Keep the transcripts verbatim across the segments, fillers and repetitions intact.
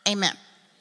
Amen.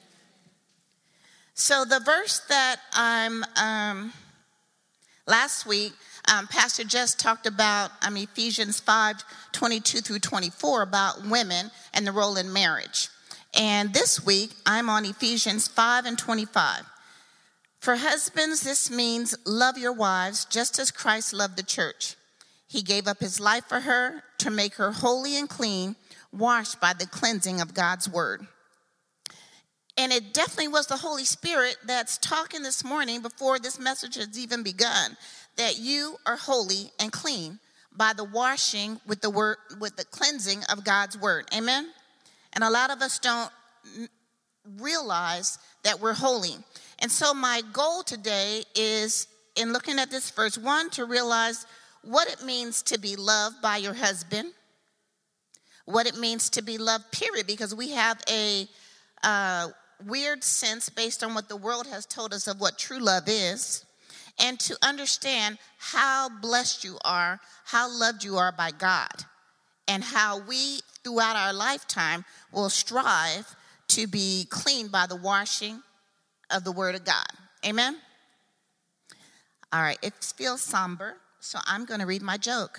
So the verse that I'm, um, last week, um, Pastor just talked about um, Ephesians five, twenty-two through twenty-four about women and the role in marriage. And this week, I'm on Ephesians five and twenty-five. For husbands, this means love your wives just as Christ loved the church. He gave up his life for her to make her holy and clean, washed by the cleansing of God's word. And it definitely was the Holy Spirit that's talking this morning before this message has even begun, that you are holy and clean by the washing with the word, with the cleansing of God's word. Amen? And a lot of us don't realize that we're holy. And so my goal today is, in looking at this verse, one, to realize what it means to be loved by your husband, what it means to be loved, period, because we have a uh, weird sense based on what the world has told us of what true love is, and to understand how blessed you are, how loved you are by God, and how we, throughout our lifetime, will strive to be clean by the washing of the word of God. Amen? All right, it feels somber, so I'm going to read my joke.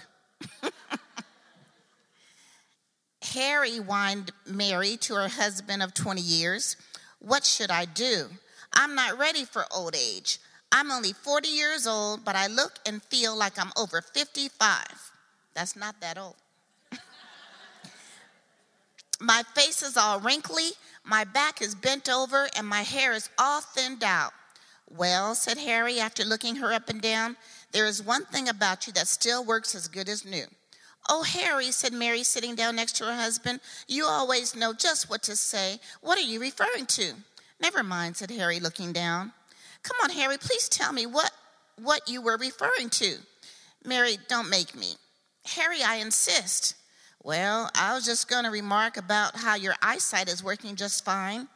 Harry whined Mary to her husband of twenty years. What should I do? I'm not ready for old age. I'm only forty years old, but I look and feel like I'm over fifty-five. That's not that old. My face is all wrinkly, my back is bent over, and my hair is all thinned out. Well, said Harry after looking her up and down, there is one thing about you that still works as good as new. Oh, Harry, said Mary, sitting down next to her husband, you always know just what to say. What are you referring to? Never mind, said Harry, looking down. Come on, Harry, please tell me what, what you were referring to. Mary, don't make me. Harry, I insist. Well, I was just going to remark about how your eyesight is working just fine.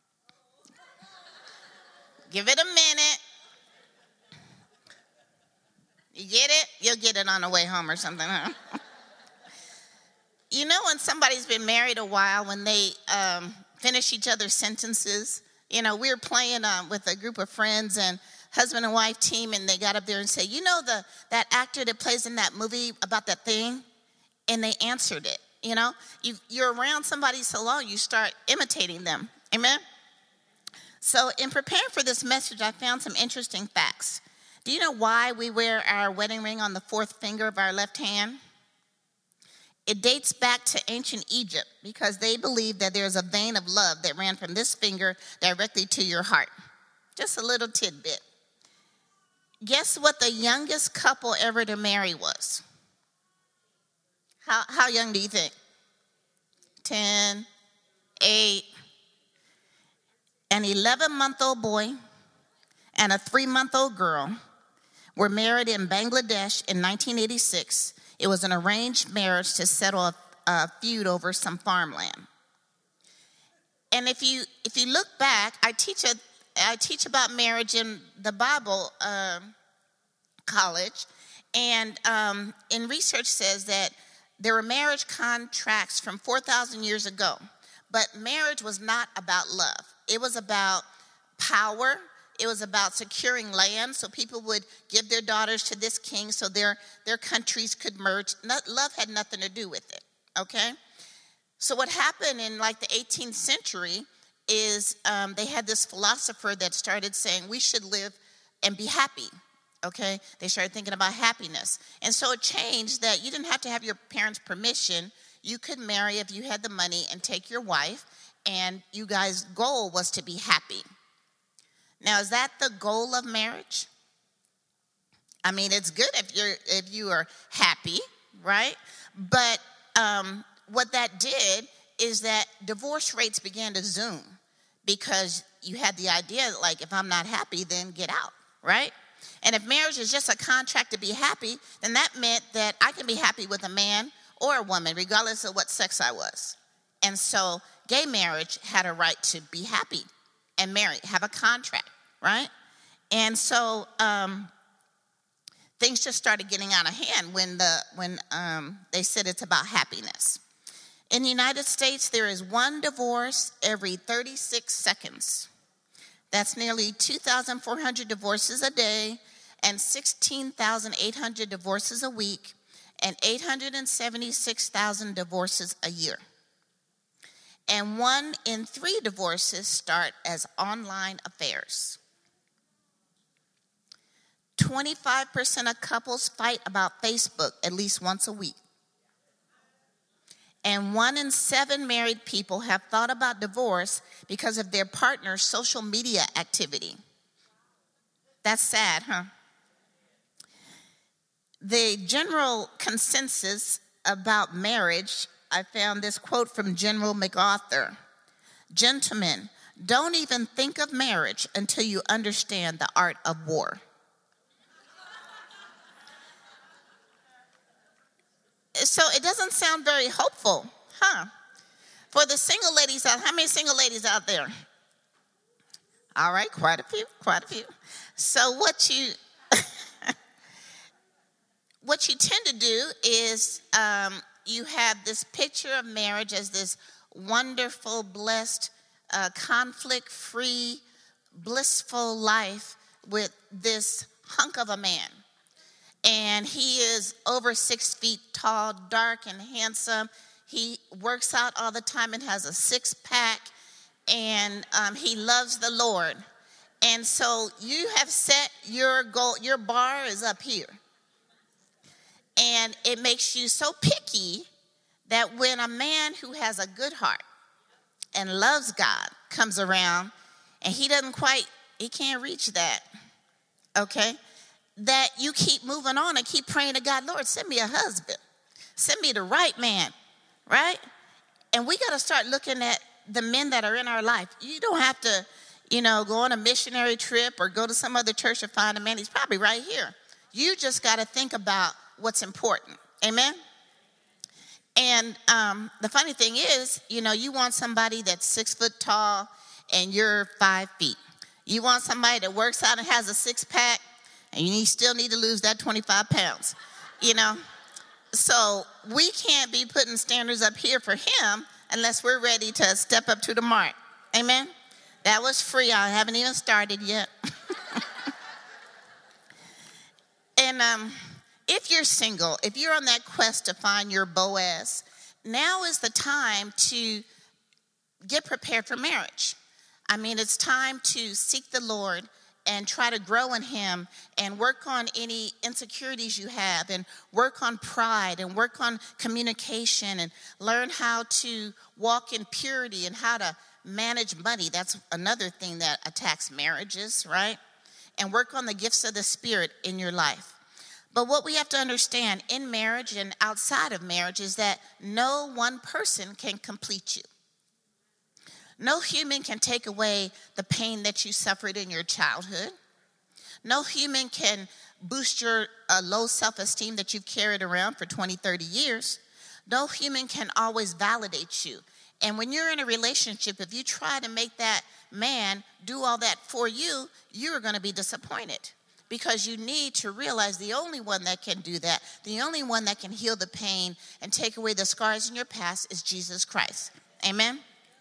Give it a minute. You get it? You'll get it on the way home or something, huh? You know when somebody's been married a while, when they um, finish each other's sentences? You know, we were playing um, with a group of friends and husband and wife team, and they got up there and said, you know the that actor that plays in that movie about that thing? And they answered it, you know? You, you're around somebody so long, you start imitating them. Amen? So in preparing for this message, I found some interesting facts. Do you know why we wear our wedding ring on the fourth finger of our left hand? It dates back to ancient Egypt because they believed that there's a vein of love that ran from this finger directly to your heart. Just a little tidbit. Guess what the youngest couple ever to marry was? How, how young do you think? ten, eight. An eleven-month-old boy and a three-month-old girl were married in Bangladesh in nineteen eighty-six. It was an arranged marriage to settle a, a feud over some farmland. And if you if you look back, I teach a I teach about marriage in the Bible uh, college, and um, in research says that there were marriage contracts from four thousand years ago, but marriage was not about love. It was about power. It was about securing land, so people would give their daughters to this king so their, their countries could merge. Not, love had nothing to do with it, okay? So what happened in like the eighteenth century is um, they had this philosopher that started saying we should live and be happy, okay? They started thinking about happiness. And so it changed that you didn't have to have your parents' permission. You could marry if you had the money and take your wife, and you guys' goal was to be happy. Now, is that the goal of marriage? I mean, it's good if you're if you are happy, right? But um, what that did is that divorce rates began to zoom because you had the idea that, like, if I'm not happy, then get out, right? And if marriage is just a contract to be happy, then that meant that I can be happy with a man or a woman, regardless of what sex I was. And so gay marriage had a right to be happy and marry, have a contract, right? And so um, things just started getting out of hand when the when um, they said it's about happiness. In the United States, there is one divorce every thirty-six seconds. That's nearly two thousand four hundred divorces a day and sixteen thousand eight hundred divorces a week and eight hundred seventy-six thousand divorces a year. And one in three divorces start as online affairs. twenty-five percent of couples fight about Facebook at least once a week. And one in seven married people have thought about divorce because of their partner's social media activity. That's sad, huh? The general consensus about marriage, I found this quote from General MacArthur. Gentlemen, don't even think of marriage until you understand the art of war. So it doesn't sound very hopeful, huh? For the single ladies out, how many single ladies out there? All right, quite a few, quite a few. So what you what you tend to do is um, you have this picture of marriage as this wonderful, blessed, uh, conflict-free, blissful life with this hunk of a man. And he is over six feet tall, dark and handsome. He works out all the time and has a six-pack, and um, he loves the Lord. And so you have set your goal, your bar is up here. And it makes you so picky that when a man who has a good heart and loves God comes around and he doesn't quite, he can't reach that, okay? That you keep moving on and keep praying to God, Lord, send me a husband. Send me the right man, right? And we got to start looking at the men that are in our life. You don't have to, you know, go on a missionary trip or go to some other church to find a man. He's probably right here. You just got to think about what's important. Amen? And um, the funny thing is, you know, you want somebody that's six foot tall and you're five feet. You want somebody that works out and has a six pack, and you still need to lose that twenty-five pounds, you know. So we can't be putting standards up here for him unless we're ready to step up to the mark. Amen? That was free. I haven't even started yet. And um, if you're single, if you're on that quest to find your Boaz, now is the time to get prepared for marriage. I mean, it's time to seek the Lord and try to grow in him and work on any insecurities you have and work on pride and work on communication and learn how to walk in purity and how to manage money. That's another thing that attacks marriages, right? And work on the gifts of the Spirit in your life. But what we have to understand in marriage and outside of marriage is that no one person can complete you. No human can take away the pain that you suffered in your childhood. No human can boost your uh, low self-esteem that you've carried around for twenty, thirty years. No human can always validate you. And when you're in a relationship, if you try to make that man do all that for you, you're going to be disappointed. Because you need to realize the only one that can do that, the only one that can heal the pain and take away the scars in your past is Jesus Christ. Amen?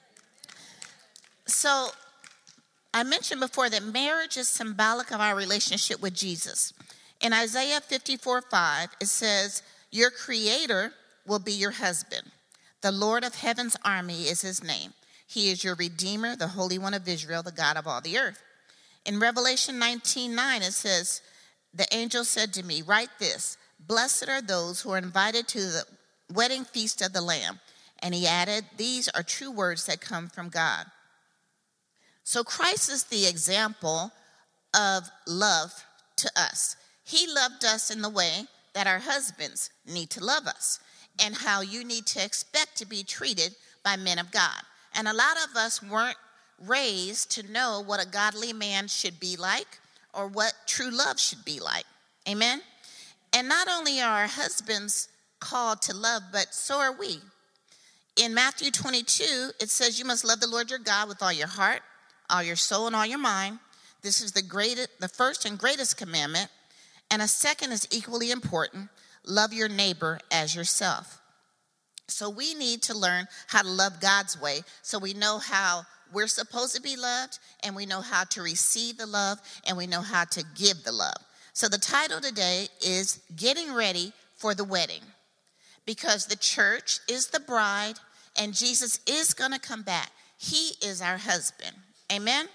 So I mentioned before that marriage is symbolic of our relationship with Jesus. In Isaiah fifty-four five, it says, your creator will be your husband. The Lord of heaven's army is his name. He is your redeemer, the Holy One of Israel, the God of all the earth. In Revelation nineteen nine, it says, the angel said to me, write this, blessed are those who are invited to the wedding feast of the Lamb. And he added, these are true words that come from God. So Christ is the example of love to us. He loved us in the way that our husbands need to love us and how you need to expect to be treated by men of God. And a lot of us weren't raised to know what a godly man should be like or what true love should be like. Amen? And not only are our husbands called to love, but so are we. In Matthew twenty-two, it says you must love the Lord your God with all your heart, all your soul, and all your mind. This is the greatest, the first and greatest commandment. And a second is equally important. Love your neighbor as yourself. So we need to learn how to love God's way so we know how we're supposed to be loved, and we know how to receive the love, and we know how to give the love. So the title today is Getting Ready for the Wedding, because the church is the bride and Jesus is going to come back. He is our husband. Amen?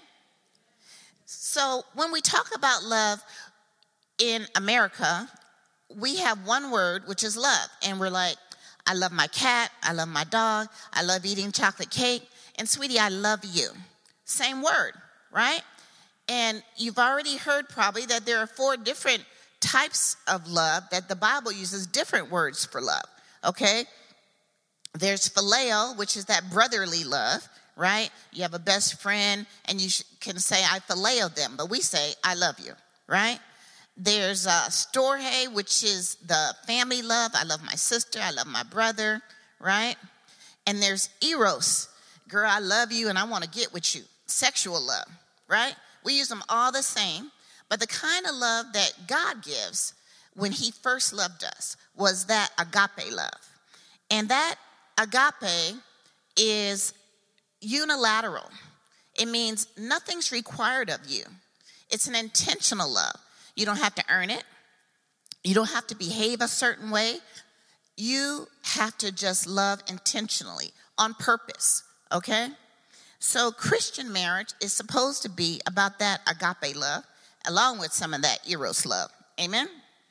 So when we talk about love in America, we have one word, which is love. And we're like, I love my cat, I love my dog, I love eating chocolate cake, and sweetie, I love you. Same word, right? And you've already heard probably that there are four different types of love, that the Bible uses different words for love, okay? There's phileo, which is that brotherly love, right? You have a best friend and you can say, I phileo them, but we say, I love you, right? There's uh, storge, which is the family love. I love my sister, I love my brother, right? And there's eros, girl, I love you and I want to get with you. Sexual love, right? We use them all the same, but the kind of love that God gives when he first loved us was that agape love. And that agape is unilateral. It means nothing's required of you. It's an intentional love. You don't have to earn it. You don't have to behave a certain way. You have to just love intentionally, on purpose, okay? So Christian marriage is supposed to be about that agape love, along with some of that eros love. Amen?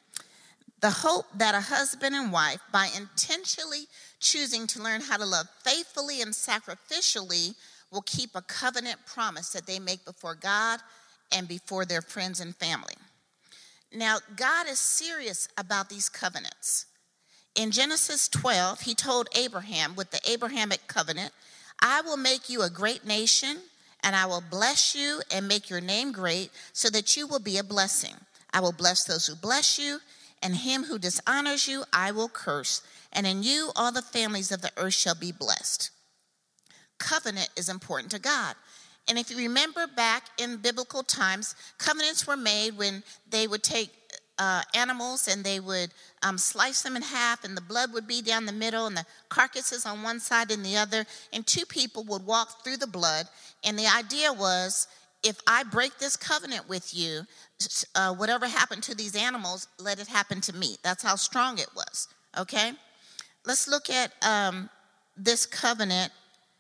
The hope that a husband and wife, by intentionally choosing to learn how to love faithfully and sacrificially, will keep a covenant promise that they make before God and before their friends and family. Now, God is serious about these covenants. In Genesis twelve, he told Abraham with the Abrahamic covenant, I will make you a great nation, and I will bless you and make your name great so that you will be a blessing. I will bless those who bless you, and him who dishonors you I will curse. And in you all the families of the earth shall be blessed. Covenant is important to God. And if you remember back in biblical times, covenants were made when they would take uh, animals and they would um, slice them in half, and the blood would be down the middle and the carcasses on one side and the other, and two people would walk through the blood. And the idea was, if I break this covenant with you, uh, whatever happened to these animals, let it happen to me. That's how strong it was, okay? Let's look at um, this covenant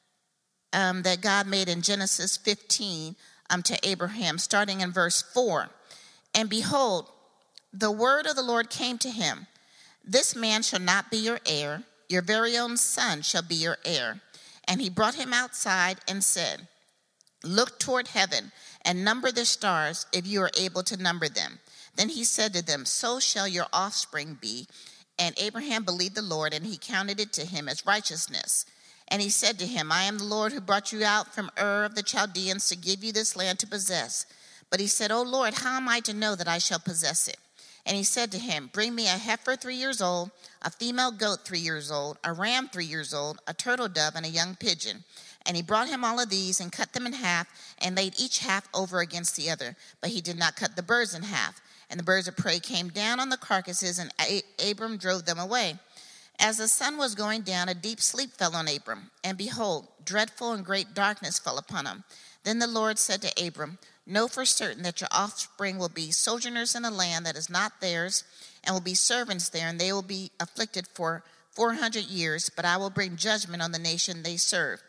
Um, that God made in Genesis fifteen um, to Abraham, starting in verse four. And behold, the word of the Lord came to him. This man shall not be your heir. Your very own son shall be your heir. And he brought him outside and said, look toward heaven and number the stars if you are able to number them. Then he said to them, so shall your offspring be. And Abraham believed the Lord, and he counted it to him as righteousness. And he said to him, I am the Lord who brought you out from Ur of the Chaldeans to give you this land to possess. But he said, O Lord, how am I to know that I shall possess it? And he said to him, bring me a heifer three years old, a female goat three years old, a ram three years old, a turtle dove, and a young pigeon. And he brought him all of these and cut them in half and laid each half over against the other. But he did not cut the birds in half. And the birds of prey came down on the carcasses, and Abram drove them away. As the sun was going down, a deep sleep fell on Abram, and behold, dreadful and great darkness fell upon him. Then the Lord said to Abram, know for certain that your offspring will be sojourners in a land that is not theirs, and will be servants there, and they will be afflicted for four hundred years, but I will bring judgment on the nation they serve.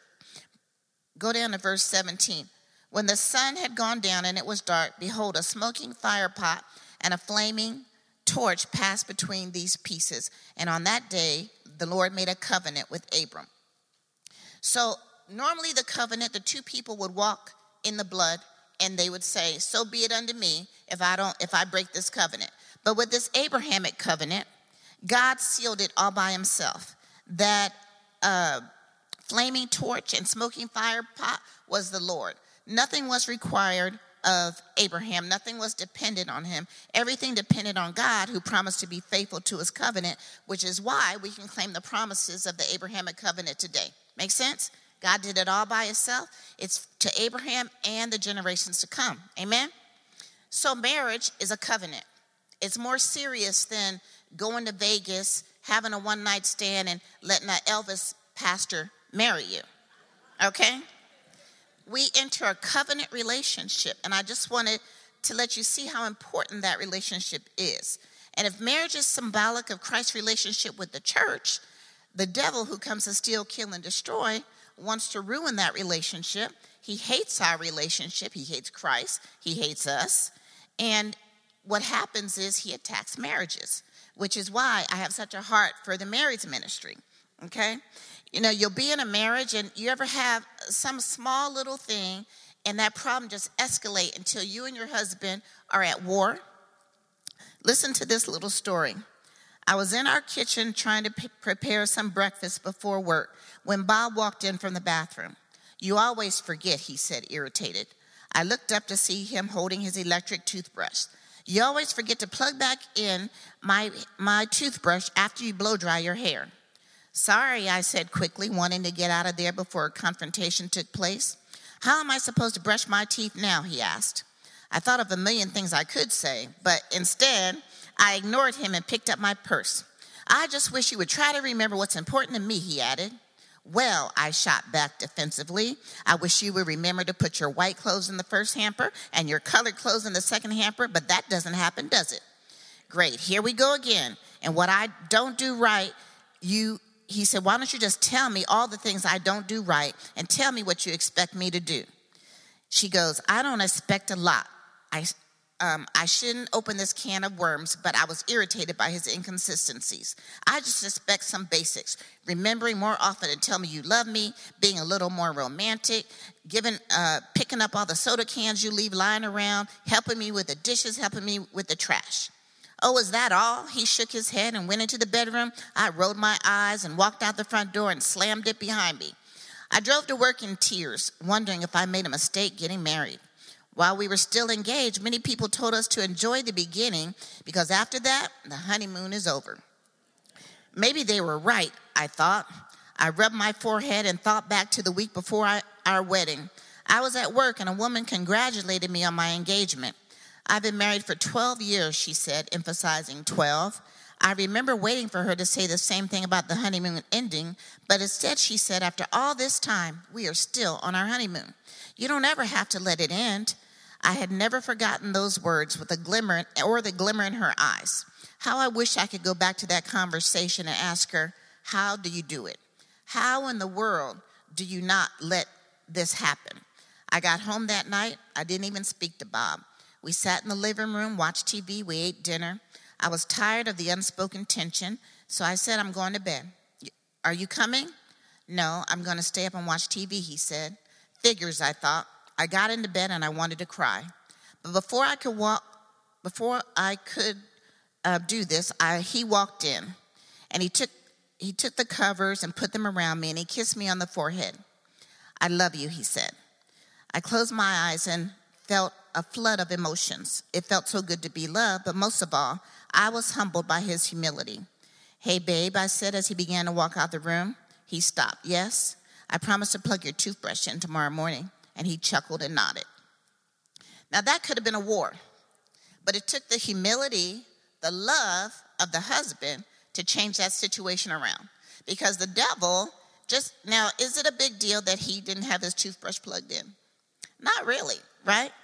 Go down to verse seventeen. When the sun had gone down and it was dark, behold, a smoking fire pot and a flaming torch passed between these pieces. And on that day, the Lord made a covenant with Abram. So normally the covenant, the two people would walk in the blood and they would say, so be it unto me if I don't, if I break this covenant. But with this Abrahamic covenant, God sealed it all by himself. That uh, flaming torch and smoking fire pot was the Lord. Nothing was required of Abraham. Nothing was dependent on him. Everything depended on God, who promised to be faithful to his covenant, which is why we can claim the promises of the Abrahamic covenant today. Make sense? God did it all by himself. It's to Abraham and the generations to come. Amen? So marriage is a covenant. It's more serious than going to Vegas having a one-night stand and letting an Elvis pastor marry you, okay? We enter a covenant relationship, and I just wanted to let you see how important that relationship is. And if marriage is symbolic of Christ's relationship with the church, the devil, who comes to steal, kill, and destroy, wants to ruin that relationship. He hates our relationship. He hates Christ. He hates us. And what happens is he attacks marriages, which is why I have such a heart for the marriage ministry, okay? You know, you'll be in a marriage and you ever have some small little thing and that problem just escalate until you and your husband are at war. Listen to this little story. I was in our kitchen trying to p- prepare some breakfast before work when Bob walked in from the bathroom. "You always forget," he said, irritated. I looked up to see him holding his electric toothbrush. "You always forget to plug back in my, my toothbrush after you blow dry your hair." "Sorry," I said quickly, wanting to get out of there before a confrontation took place. "How am I supposed to brush my teeth now?" he asked. I thought of a million things I could say, but instead, I ignored him and picked up my purse. "I just wish you would try to remember what's important to me," he added. "Well," I shot back defensively, "I wish you would remember to put your white clothes in the first hamper and your colored clothes in the second hamper, but that doesn't happen, does it?" "Great, here we go again. And what I don't do right, you," he said, "why don't you just tell me all the things I don't do right and tell me what you expect me to do?" She goes, "I don't expect a lot. I, um, I shouldn't open this can of worms, but I was irritated by his inconsistencies. I just expect some basics. Remembering more often to tell me you love me, being a little more romantic, giving, uh, picking up all the soda cans you leave lying around, helping me with the dishes, helping me with the trash." "Oh, is that all?" He shook his head and went into the bedroom. I rolled my eyes and walked out the front door and slammed it behind me. I drove to work in tears, wondering if I made a mistake getting married. While we were still engaged, many people told us to enjoy the beginning because after that, the honeymoon is over. Maybe they were right, I thought. I rubbed my forehead and thought back to the week before I, our wedding. I was at work and a woman congratulated me on my engagement. "I've been married for twelve years, she said, emphasizing twelve. I remember waiting for her to say the same thing about the honeymoon ending, but instead she said, "After all this time, we are still on our honeymoon. You don't ever have to let it end." I had never forgotten those words with a glimmer or the glimmer in her eyes. How I wish I could go back to that conversation and ask her, "How do you do it? How in the world do you not let this happen?" I got home that night. I didn't even speak to Bob. We sat in the living room, watched T V, we ate dinner. I was tired of the unspoken tension, so I said, "I'm going to bed." "Are you coming?" "No, I'm going to stay up and watch T V," he said. Figures, I thought. I got into bed and I wanted to cry. But before I could walk, before I could uh, do this, I, he walked in and he took he took the covers and put them around me and he kissed me on the forehead. "I love you," he said. I closed my eyes and felt a flood of emotions. It felt so good to be loved, but most of all, I was humbled by his humility. "Hey, babe," I said as he began to walk out the room. He stopped. "Yes, I promised to plug your toothbrush in tomorrow morning." And he chuckled and nodded. Now that could have been a war, but it took the humility, the love of the husband to change that situation around. Because the devil just, now, is it a big deal that he didn't have his toothbrush plugged in? Not really, right?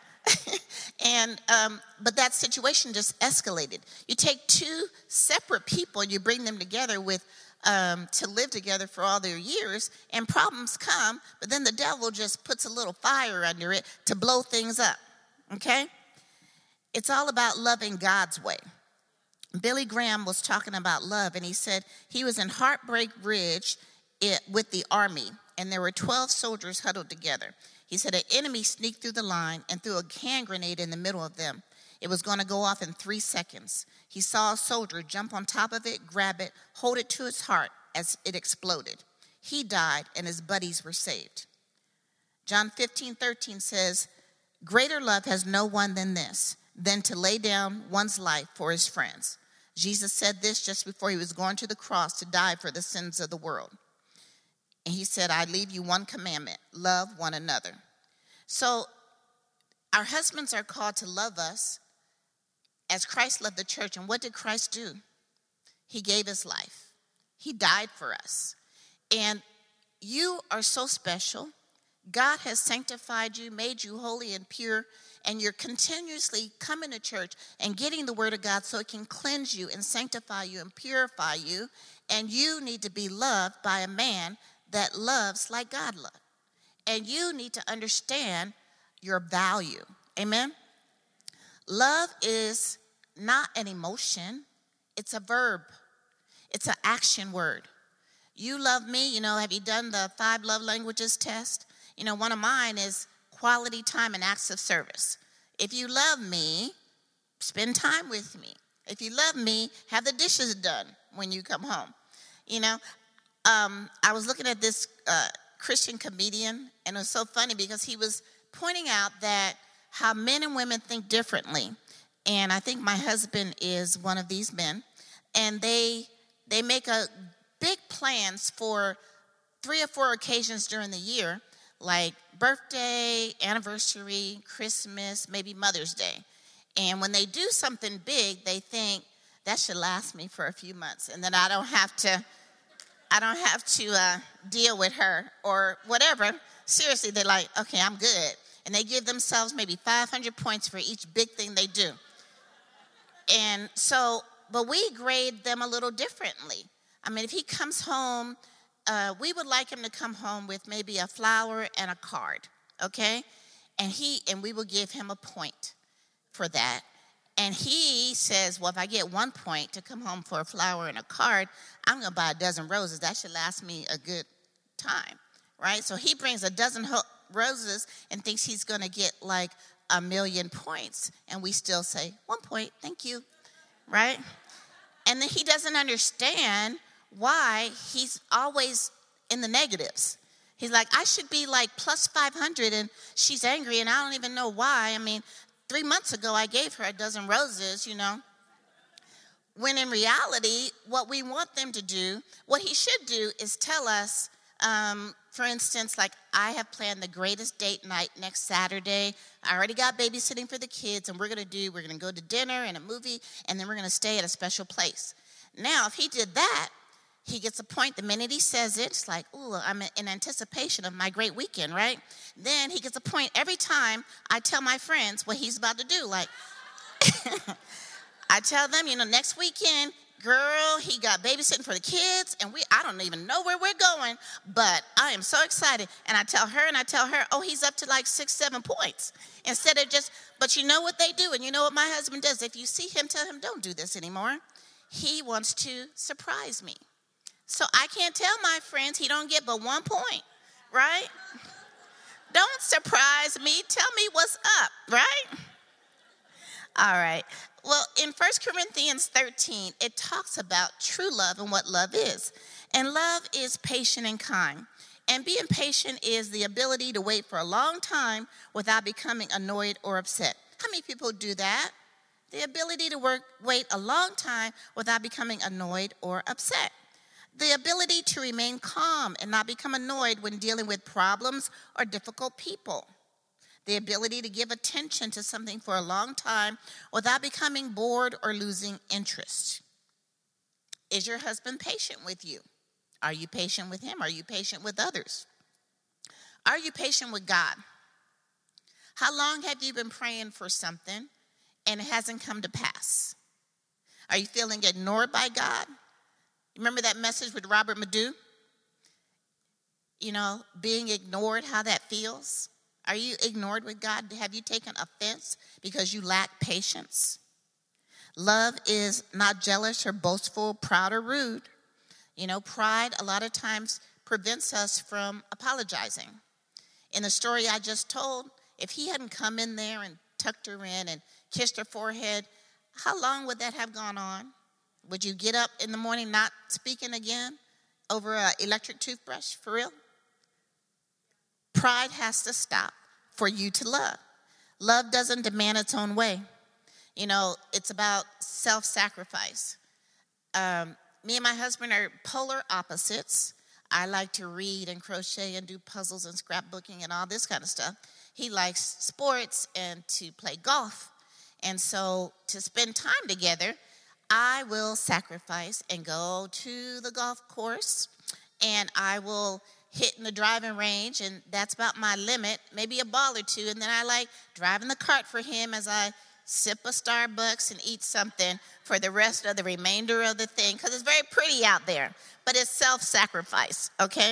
and um, but that situation just escalated. You take two separate people and you bring them together with um, to live together for all their years, and problems come, but then the devil just puts a little fire under it to blow things up, okay? It's all about loving God's way. Billy Graham was talking about love, and he said he was in Heartbreak Ridge it, with the army, and there were twelve soldiers huddled together. He said an enemy sneaked through the line and threw a hand grenade in the middle of them. It was going to go off in three seconds. He saw a soldier jump on top of it, grab it, hold it to his heart as it exploded. He died, and his buddies were saved. John fifteen thirteen says, "Greater love has no one than this, than to lay down one's life for his friends." Jesus said this just before he was going to the cross to die for the sins of the world. And he said, "I leave you one commandment, love one another." So our husbands are called to love us as Christ loved the church. And what did Christ do? He gave his life. He died for us. And you are so special. God has sanctified you, made you holy and pure, and you're continuously coming to church and getting the word of God so it can cleanse you and sanctify you and purify you. And you need to be loved by a man that loves like God loves. And you need to understand your value. Amen? Love is not an emotion. It's a verb. It's an action word. You love me. You know, have you done the five love languages test? You know, one of mine is quality time and acts of service. If you love me, spend time with me. If you love me, have the dishes done when you come home. You know, um, I was looking at this uh, Christian comedian, and it was so funny because he was pointing out that how men and women think differently. And I think my husband is one of these men. And they they make a big plans for three or four occasions during the year, like birthday, anniversary, Christmas, maybe Mother's Day. And when they do something big, they think that should last me for a few months, and then I don't have to I don't have to uh, deal with her or whatever. Seriously, they're like, okay, I'm good. And they give themselves maybe five hundred points for each big thing they do. And so, but we grade them a little differently. I mean, if he comes home, uh, we would like him to come home with maybe a flower and a card, okay? And he and we will give him a point for that. And he says, well, if I get one point to come home for a flower and a card, I'm going to buy a dozen roses. That should last me a good time, right? So he brings a dozen ho- roses and thinks he's going to get like a million points. And we still say, one point, thank you, right? And then he doesn't understand why he's always in the negatives. He's like, I should be like plus five hundred, and she's angry, and I don't even know why. I mean, three months ago, I gave her a dozen roses, you know. When in reality, what we want them to do, what he should do is tell us, um, for instance, like, I have planned the greatest date night next Saturday. I already got babysitting for the kids, and we're going to do, we're going to go to dinner and a movie, and then we're going to stay at a special place. Now, if he did that, he gets a point the minute he says it. It's like, ooh, I'm in anticipation of my great weekend, right? Then he gets a point every time I tell my friends what he's about to do. Like, I tell them, you know, next weekend, girl, he got babysitting for the kids, and we I don't even know where we're going, but I am so excited. And I tell her, and I tell her, oh, he's up to like six, seven points. Instead of just, but you know what they do, and you know what my husband does. If you see him, tell him, don't do this anymore. He wants to surprise me. So I can't tell my friends he don't get but one point, right? Don't surprise me. Tell me what's up, right? All right. Well, in First Corinthians thirteen, it talks about true love and what love is. And love is patient and kind. And being patient is the ability to wait for a long time without becoming annoyed or upset. How many people do that? The ability to work, wait a long time without becoming annoyed or upset. The ability to remain calm and not become annoyed when dealing with problems or difficult people. The ability to give attention to something for a long time without becoming bored or losing interest. Is your husband patient with you? Are you patient with him? Are you patient with others? Are you patient with God? How long have you been praying for something and it hasn't come to pass? Are you feeling ignored by God? Remember that message with Robert Madu? You know, being ignored, how that feels. Are you ignored with God? Have you taken offense because you lack patience? Love is not jealous or boastful, proud or rude. You know, pride a lot of times prevents us from apologizing. In the story I just told, if he hadn't come in there and tucked her in and kissed her forehead, how long would that have gone on? Would you get up in the morning not speaking again over an electric toothbrush, for real? Pride has to stop for you to love. Love doesn't demand its own way. You know, it's about self-sacrifice. Um, me and my husband are polar opposites. I like to read and crochet and do puzzles and scrapbooking and all this kind of stuff. He likes sports and to play golf. And so to spend time together, I will sacrifice and go to the golf course, and I will hit in the driving range, and that's about my limit, maybe a ball or two, and then I like driving the cart for him as I sip a Starbucks and eat something for the rest of the remainder of the thing, because it's very pretty out there, but it's self-sacrifice, okay?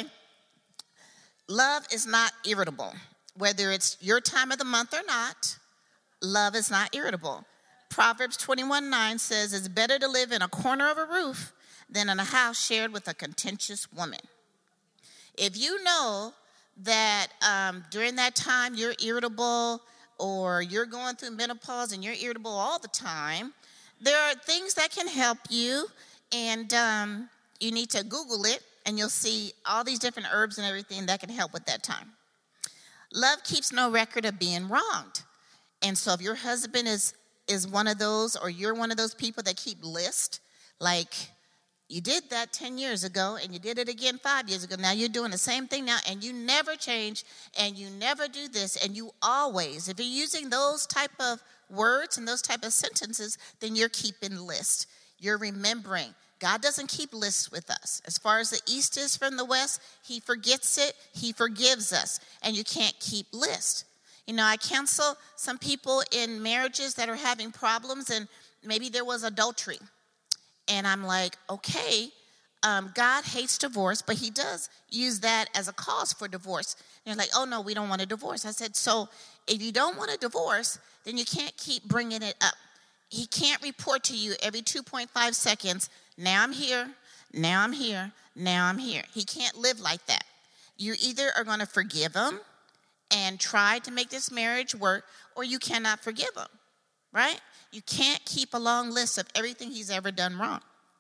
Love is not irritable. Whether it's your time of the month or not, love is not irritable. Proverbs twenty-one nine says, it's better to live in a corner of a roof than in a house shared with a contentious woman. If you know that um, during that time you're irritable, or you're going through menopause and you're irritable all the time, there are things that can help you, and um, you need to Google it, and you'll see all these different herbs and everything that can help with that time. Love keeps no record of being wronged. And so if your husband is, is one of those, or you're one of those people that keep lists, like you did that ten years ago, and you did it again five years ago. Now you're doing the same thing now, and you never change, and you never do this, and you always. If you're using those type of words and those type of sentences, then you're keeping lists. You're remembering. God doesn't keep lists with us. As far as the east is from the west, he forgets it, he forgives us, and you can't keep lists. You know, I counsel some people in marriages that are having problems, and maybe there was adultery. And I'm like, okay, um, God hates divorce, but he does use that as a cause for divorce. And you're like, oh, no, we don't want a divorce. I said, so if you don't want a divorce, then you can't keep bringing it up. He can't report to you every two point five seconds, now I'm here, now I'm here, now I'm here. He can't live like that. You either are going to forgive him and try to make this marriage work, or you cannot forgive him, right? You can't keep a long list of everything he's ever done wrong.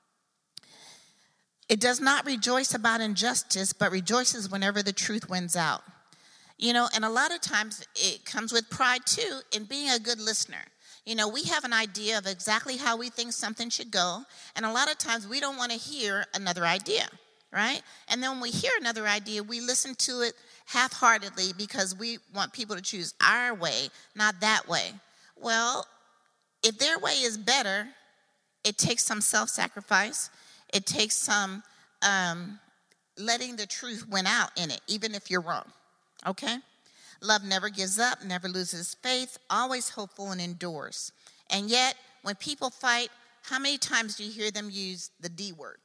It does not rejoice about injustice, but rejoices whenever the truth wins out. You know, and a lot of times it comes with pride too in being a good listener. You know, we have an idea of exactly how we think something should go, and a lot of times we don't want to hear another idea, right? And then when we hear another idea, we listen to it half-heartedly because we want people to choose our way, not that way. Well, if their way is better, it takes some self-sacrifice. It takes some um, letting the truth win out in it, even if you're wrong, okay? Love never gives up, never loses faith, always hopeful and endures. And yet, when people fight, how many times do you hear them use the D word?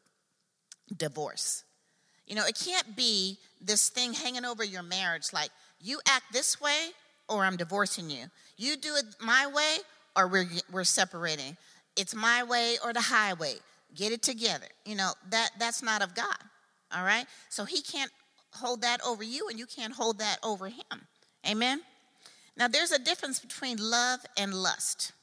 Divorce. You know, it can't be this thing hanging over your marriage like, you act this way or I'm divorcing you. You do it my way or we're we're separating. It's my way or the highway. Get it together. You know, that that's not of God, all right? So he can't hold that over you, and you can't hold that over him. Amen? Now, there's a difference between love and lust.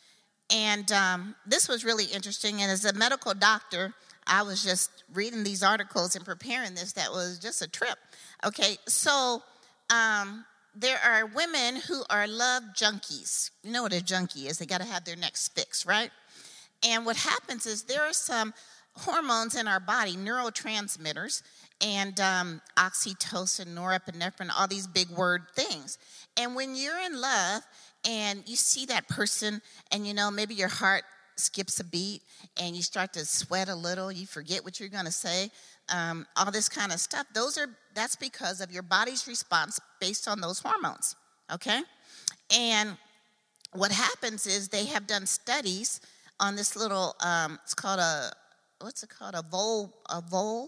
And um, this was really interesting. And as a medical doctor, I was just reading these articles and preparing this. That was just a trip. Okay, so um, there are women who are love junkies. You know what a junkie is. They got to have their necks fixed, right? And what happens is there are some hormones in our body, neurotransmitters, and um, oxytocin, norepinephrine, all these big word things. And when you're in love and you see that person and, you know, maybe your heart skips a beat and you start to sweat a little, you forget what you're going to say, um, all this kind of stuff, those are that's because of your body's response based on those hormones, okay? And what happens is they have done studies on this little, um, it's called a, what's it called, a vole, a vole,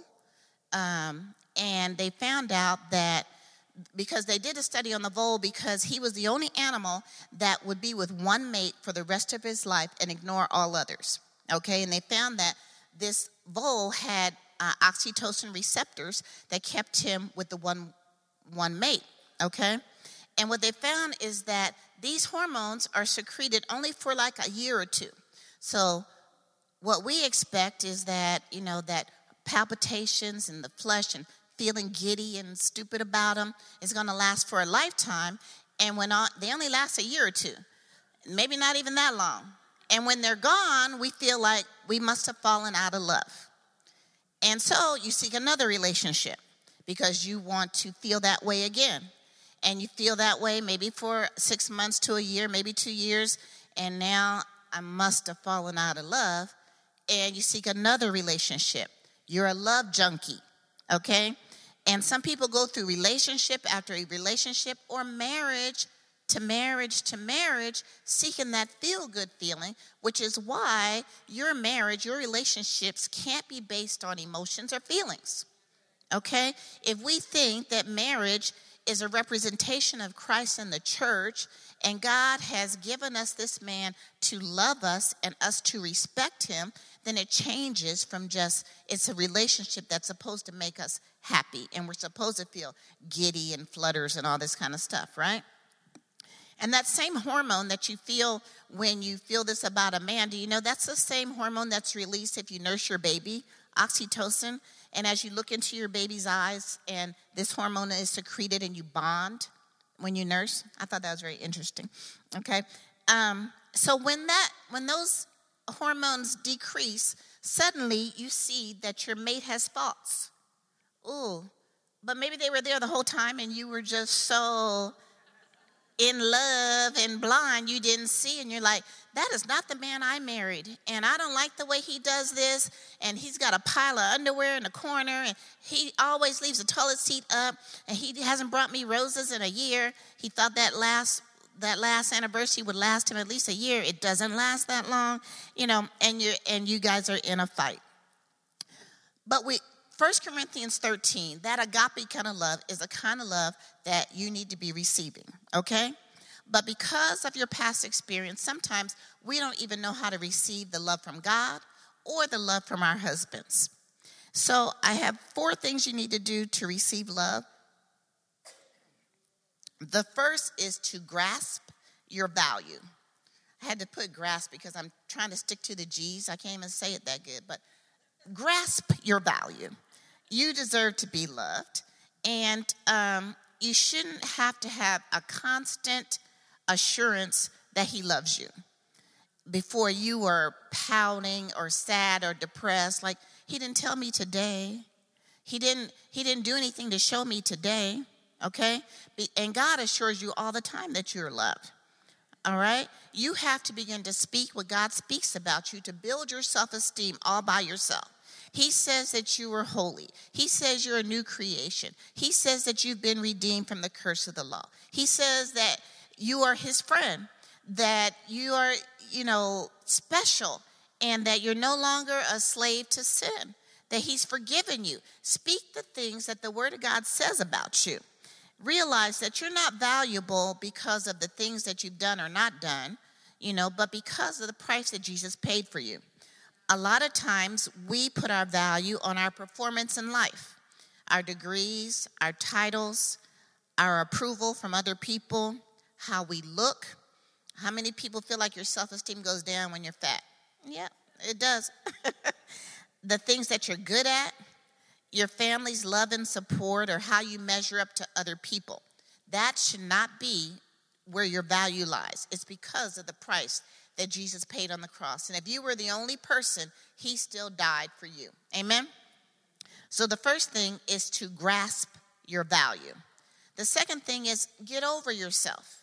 um, and they found out that because they did a study on the vole because he was the only animal that would be with one mate for the rest of his life and ignore all others, okay? And they found that this vole had uh, oxytocin receptors that kept him with the one, one mate, okay? And what they found is that these hormones are secreted only for like a year or two. So what we expect is that, you know, that palpitations in the flesh and feeling giddy and stupid about them is going to last for a lifetime. And when all, they only last a year or two, maybe not even that long. And when they're gone, we feel like we must have fallen out of love. And so you seek another relationship because you want to feel that way again. And you feel that way maybe for six months to a year, maybe two years. And now I must have fallen out of love. and you seek another relationship. You're a love junkie, okay? And some people go through relationship after a relationship or marriage to marriage to marriage, seeking that feel-good feeling, which is why your marriage, your relationships can't be based on emotions or feelings, okay? If we think that marriage is a representation of Christ in the church, and God has given us this man to love us and us to respect him, then it changes from just, it's a relationship that's supposed to make us happy, and we're supposed to feel giddy and flutters and all this kind of stuff, right? And that same hormone that you feel when you feel this about a man, do you know that's the same hormone that's released if you nurse your baby, oxytocin? And as you look into your baby's eyes and this hormone is secreted and you bond when you nurse. I thought that was very interesting, okay? Um, so when that, when those hormones decrease, suddenly you see that your mate has faults. Ooh, but maybe they were there the whole time and you were just so in love and blind, you didn't see, and you're like, that is not the man I married, and I don't like the way he does this, and he's got a pile of underwear in the corner, and he always leaves the toilet seat up, and he hasn't brought me roses in a year. He thought that last that last anniversary would last him at least a year. It doesn't last that long, you know, and you and you guys are in a fight. But we First Corinthians thirteen, that agape kind of love is a kind of love that you need to be receiving, okay? But because of your past experience, sometimes we don't even know how to receive the love from God or the love from our husbands. So I have four things you need to do to receive love. The first is to grasp your value. I had to put grasp because I'm trying to stick to the G's. I can't even say it that good, but grasp your value. You deserve to be loved, and um, you shouldn't have to have a constant assurance that he loves you before you are pouting or sad or depressed. Like, he didn't tell me today. He didn't, he didn't do anything to show me today, okay? And God assures you all the time that you're loved, all right? You have to begin to speak what God speaks about you to build your self-esteem all by yourself. He says that you are holy. He says you're a new creation. He says that you've been redeemed from the curse of the law. He says that you are his friend, that you are, you know, special, and that you're no longer a slave to sin, that he's forgiven you. Speak the things that the word of God says about you. Realize that you're not valuable because of the things that you've done or not done, you know, but because of the price that Jesus paid for you. A lot of times we put our value on our performance in life, our degrees, our titles, our approval from other people, how we look. How many people feel like your self-esteem goes down when you're fat? Yeah, it does. The things that you're good at, your family's love and support, or how you measure up to other people. That should not be where your value lies. It's because of the price that Jesus paid on the cross. And if you were the only person, he still died for you. Amen? So the first thing is to grasp your value. The second thing is get over yourself.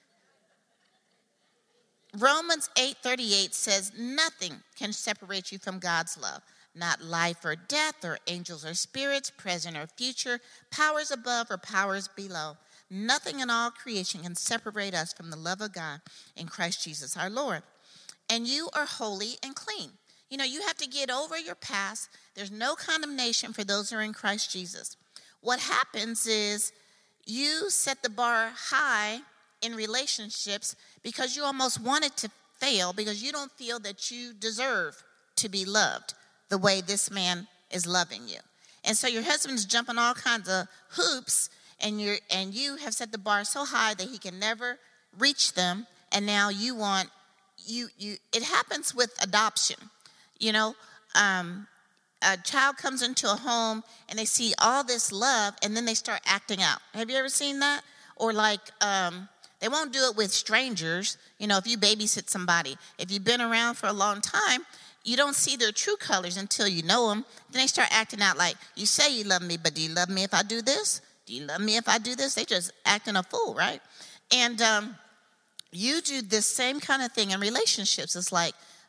Romans eight thirty-eight says, nothing can separate you from God's love. Not life or death or angels or spirits, present or future, powers above or powers below. Nothing in all creation can separate us from the love of God in Christ Jesus our Lord. And you are holy and clean. You know, you have to get over your past. There's no condemnation for those who are in Christ Jesus. What happens is you set the bar high in relationships because you almost want it to fail because you don't feel that you deserve to be loved the way this man is loving you. And so your husband's jumping all kinds of hoops, and you're and you have set the bar so high that he can never reach them, and now you want you you it happens with adoption. You know, um, a child comes into a home and they see all this love, and then they start acting out. Have you ever seen that? Or like um, they won't do it with strangers. You know, if you babysit somebody, if you've been around for a long time, you don't see their true colors until you know them. Then they start acting out like, you say you love me, but do you love me if I do this? Do you love me if I do this? They just acting a fool, right? And um, you do this same kind of thing in relationships. It's like,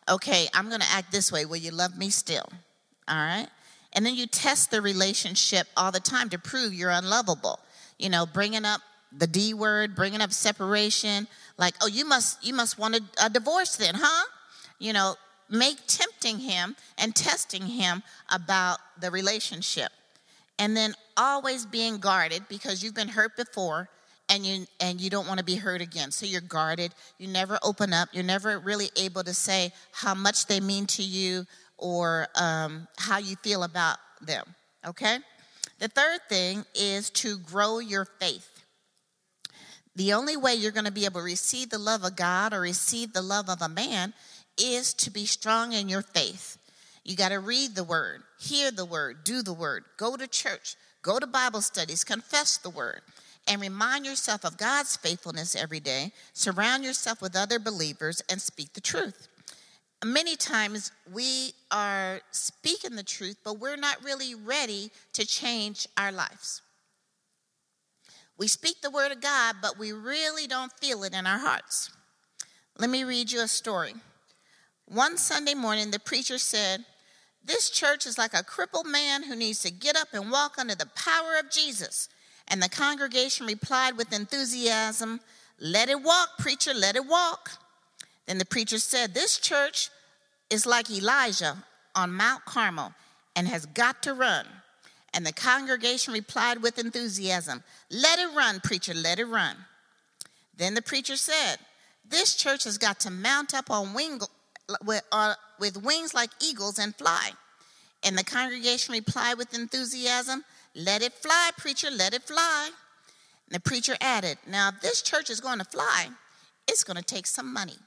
Okay, I'm going to act this way. Will you love me still? All right? And then you test the relationship all the time to prove you're unlovable. You know, bringing up the D word, bringing up separation, like, oh, you must you must want a, a divorce then, huh? You know, make tempting him and testing him about the relationship. And then always being guarded because you've been hurt before and you and you don't want to be hurt again. So you're guarded. You never open up. You're never really able to say how much they mean to you or um, how you feel about them, okay? The third thing is to grow your faith. The only way you're going to be able to receive the love of God or receive the love of a man is to be strong in your faith. You got to read the word, hear the word, do the word, go to church, go to Bible studies, confess the word, and remind yourself of God's faithfulness every day. Surround yourself with other believers and speak the truth. Many times we are speaking the truth, but we're not really ready to change our lives. We speak the word of God, but we really don't feel it in our hearts. Let me read you a story. One Sunday morning, the preacher said, "This church is like a crippled man who needs to get up and walk under the power of Jesus." And the congregation replied with enthusiasm, "Let it walk, preacher, let it walk." Then the preacher said, "This church is like Elijah on Mount Carmel and has got to run." And the congregation replied with enthusiasm, "Let it run, preacher, let it run." Then the preacher said, "This church has got to mount up on wing, with, uh, with wings like eagles and fly." And the congregation replied with enthusiasm, "Let it fly, preacher, let it fly." And the preacher added, "Now, if this church is going to fly, it's going to take some money."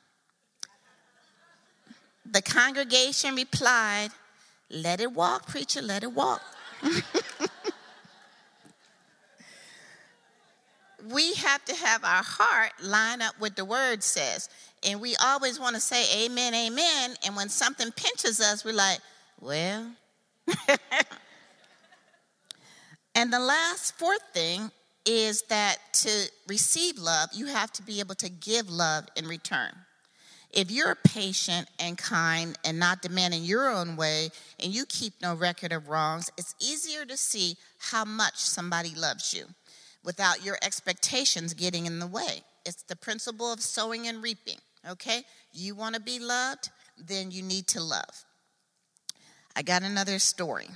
The congregation replied, "Let it walk, preacher, let it walk." We have to have our heart line up with the word says. And we always want to say amen, amen. And when something pinches us, we're like, well. And the last fourth thing is that to receive love, you have to be able to give love in return. If you're patient and kind and not demanding your own way and you keep no record of wrongs, it's easier to see how much somebody loves you without your expectations getting in the way. It's the principle of sowing and reaping, okay? You want to be loved, then you need to love. I got another story.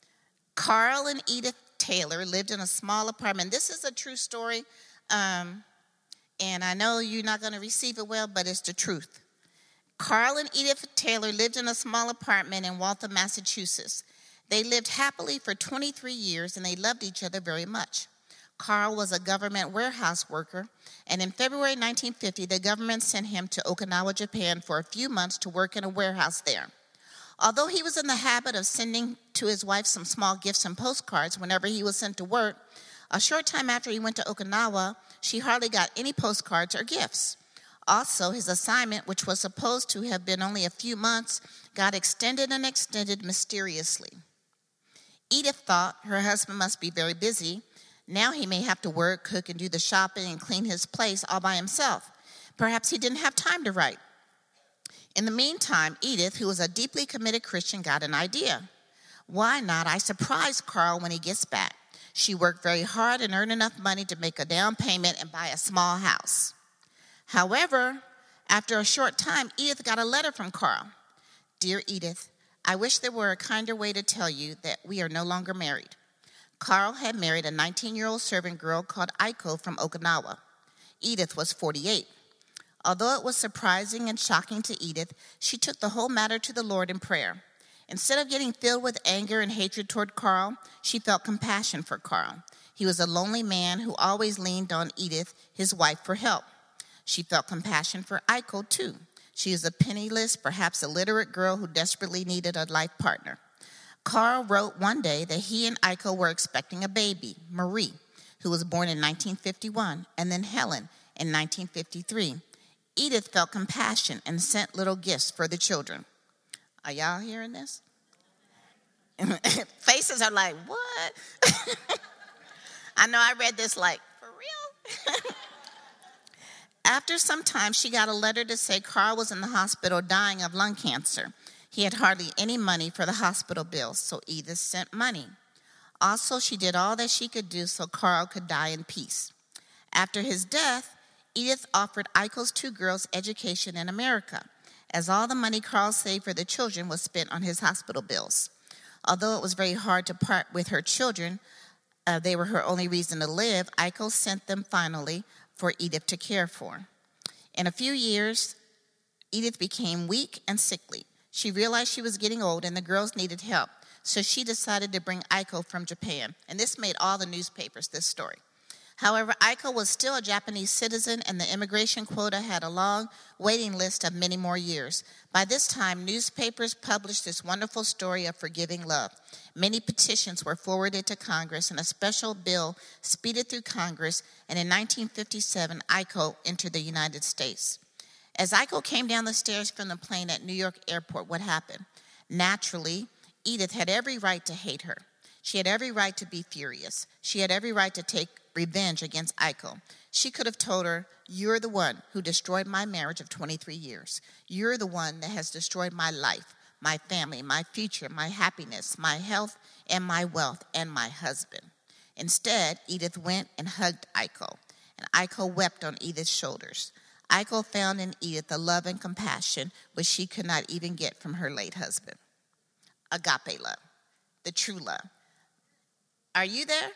Carl and Edith Taylor lived in a small apartment. This is a true story. Um, And I know you're not going to receive it well, but it's the truth. Carl and Edith Taylor lived in a small apartment in Waltham, Massachusetts. They lived happily for twenty-three years, and they loved each other very much. Carl was a government warehouse worker, and in February nineteen fifty, the government sent him to Okinawa, Japan for a few months to work in a warehouse there. Although he was in the habit of sending to his wife some small gifts and postcards whenever he was sent to work, a short time after he went to Okinawa, she hardly got any postcards or gifts. Also, his assignment, which was supposed to have been only a few months, got extended and extended mysteriously. Edith thought her husband must be very busy. Now he may have to work, cook, and do the shopping and clean his place all by himself. Perhaps he didn't have time to write. In the meantime, Edith, who was a deeply committed Christian, got an idea. Why not I surprise Carl when he gets back? She worked very hard and earned enough money to make a down payment and buy a small house. However, after a short time, Edith got a letter from Carl. "Dear Edith, I wish there were a kinder way to tell you that we are no longer married." Carl had married a nineteen-year-old servant girl called Aiko from Okinawa. Edith was forty-eight. Although it was surprising and shocking to Edith, she took the whole matter to the Lord in prayer. Instead of getting filled with anger and hatred toward Carl, she felt compassion for Carl. He was a lonely man who always leaned on Edith, his wife, for help. She felt compassion for Aiko, too. She was a penniless, perhaps illiterate girl who desperately needed a life partner. Carl wrote one day that he and Aiko were expecting a baby, Marie, who was born in nineteen fifty-one, and then Helen in nineteen fifty-three. Edith felt compassion and sent little gifts for the children. Are y'all hearing this? Faces are like, what? I know I read this like, for real? After some time, she got a letter to say Carl was in the hospital dying of lung cancer. He had hardly any money for the hospital bills, so Edith sent money. Also, she did all that she could do so Carl could die in peace. After his death, Edith offered Eichel's two girls education in America, as all the money Carl saved for the children was spent on his hospital bills. Although it was very hard to part with her children, uh, they were her only reason to live, Eichel sent them finally for Edith to care for. In a few years, Edith became weak and sickly. She realized she was getting old and the girls needed help, so she decided to bring Eichel from Japan. And this made all the newspapers, this story. However, Eichel was still a Japanese citizen, and the immigration quota had a long waiting list of many more years. By this time, newspapers published this wonderful story of forgiving love. Many petitions were forwarded to Congress, and a special bill speeded through Congress, and in nineteen fifty-seven, Eichel entered the United States. As Eichel came down the stairs from the plane at New York Airport, what happened? Naturally, Edith had every right to hate her. She had every right to be furious. She had every right to take revenge against Eichel. She could have told her, "You're the one who destroyed my marriage of twenty-three years. You're the one that has destroyed my life, my family, my future, my happiness, my health, and my wealth, and my husband." Instead, Edith went and hugged Eichel, and Eichel wept on Edith's shoulders. Eichel found in Edith the love and compassion which she could not even get from her late husband. Agape love, the true love. Are you there?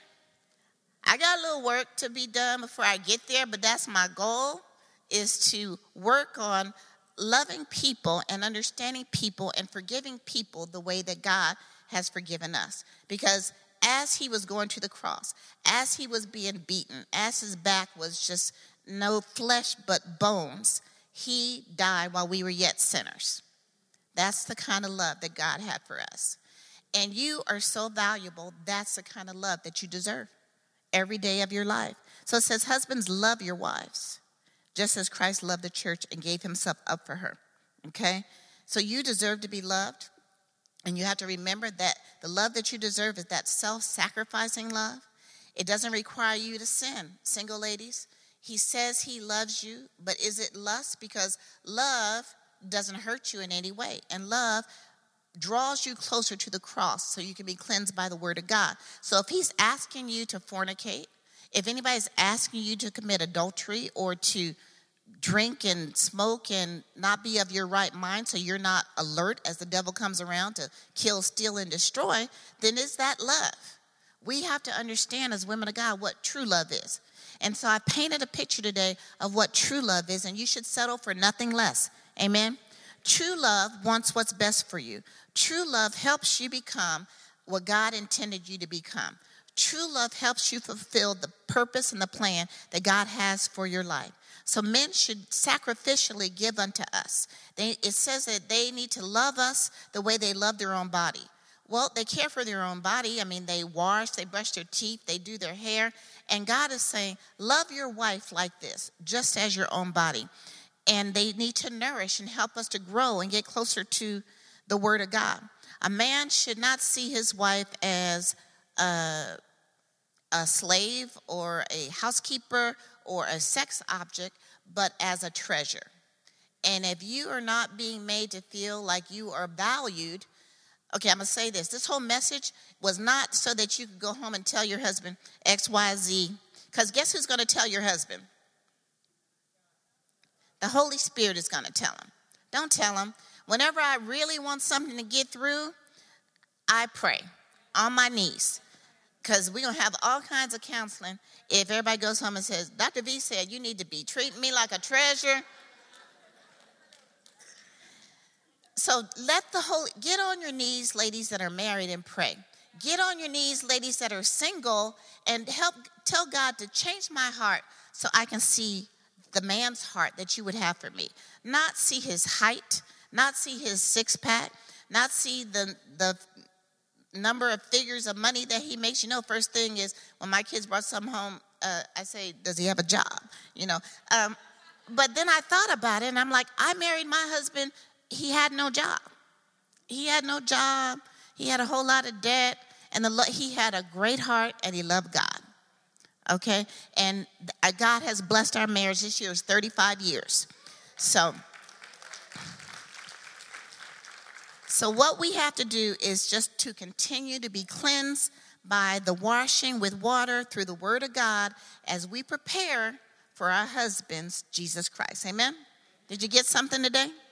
I got a little work to be done before I get there, but that's my goal, is to work on loving people and understanding people and forgiving people the way that God has forgiven us. Because as he was going to the cross, as he was being beaten, as his back was just no flesh but bones, he died while we were yet sinners. That's the kind of love that God had for us. And you are so valuable, that's the kind of love that you deserve every day of your life. So it says, husbands, love your wives, just as Christ loved the church and gave himself up for her, okay? So you deserve to be loved, and you have to remember that the love that you deserve is that self-sacrificing love. It doesn't require you to sin, single ladies. He says he loves you, but is it lust? Because love doesn't hurt you in any way, and love draws you closer to the cross so you can be cleansed by the word of God. So if he's asking you to fornicate, if anybody's asking you to commit adultery or to drink and smoke and not be of your right mind so you're not alert as the devil comes around to kill, steal, and destroy, then is that love? We have to understand as women of God what true love is. And so I painted a picture today of what true love is, and you should settle for nothing less. Amen? True love wants what's best for you. True love helps you become what God intended you to become. True love helps you fulfill the purpose and the plan that God has for your life. So men should sacrificially give unto us. They, it says that they need to love us the way they love their own body. Well, they care for their own body. I mean, they wash, they brush their teeth, they do their hair. And God is saying, love your wife like this, just as your own body. And they need to nourish and help us to grow and get closer to the word of God. A man should not see his wife as a, a slave or a housekeeper or a sex object, but as a treasure. And if you are not being made to feel like you are valued, okay, I'm going to say this. This whole message was not so that you could go home and tell your husband X, Y, Z. Because guess who's going to tell your husband? The Holy Spirit is going to tell him. Don't tell him. Whenever I really want something to get through, I pray on my knees. Because we're going to have all kinds of counseling if everybody goes home and says, Doctor V said you need to be treating me like a treasure. So let the Holy, get on your knees, ladies that are married, and pray. Get on your knees, ladies that are single, and help tell God to change my heart so I can see the man's heart that you would have for me. Not see his height, not see his six-pack, not see the the number of figures of money that he makes. You know, first thing is when my kids brought some home, uh, I say, does he have a job? You know, um, but then I thought about it, and I'm like, I married my husband. He had no job. He had no job. He had a whole lot of debt, and the, he had a great heart, and he loved God. okay? And God has blessed our marriage. This year is thirty-five years. So, so what we have to do is just to continue to be cleansed by the washing with water through the Word of God as we prepare for our husbands, Jesus Christ. Amen? Did you get something today?